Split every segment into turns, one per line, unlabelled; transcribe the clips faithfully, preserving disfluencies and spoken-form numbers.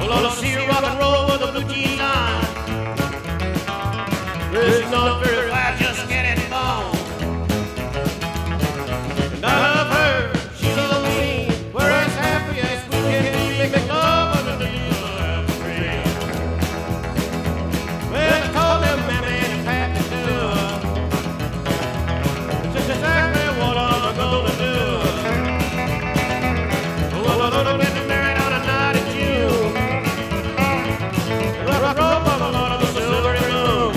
I love to see her rock and roll with a blue jean on. She's not very flat, just getting born. And I love her, she loves me. We're as happy as we can be, making love under the moonlight tree. Well, I call them mammy and pappy too. It's just exactly what I'm gonna do. Well, I'm gonna get married on a night in June. Rock and roll on the Lord of the silvery moon.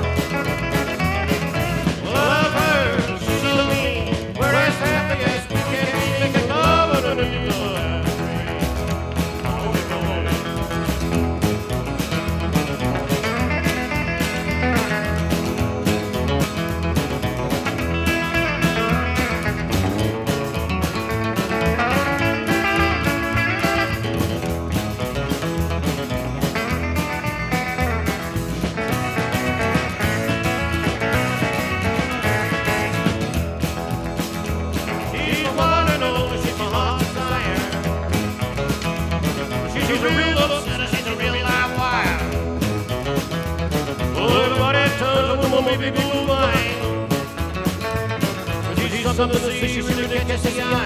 Well, I love her, she loves me. We're as happy as we can be, making love under the moonlight tree. She's one and only, she's my heart's desire. She's a real love sinner, she's a real live wire. Oh, everybody turns a woman, baby, blue mine. She's something to see, she's really catches the eye.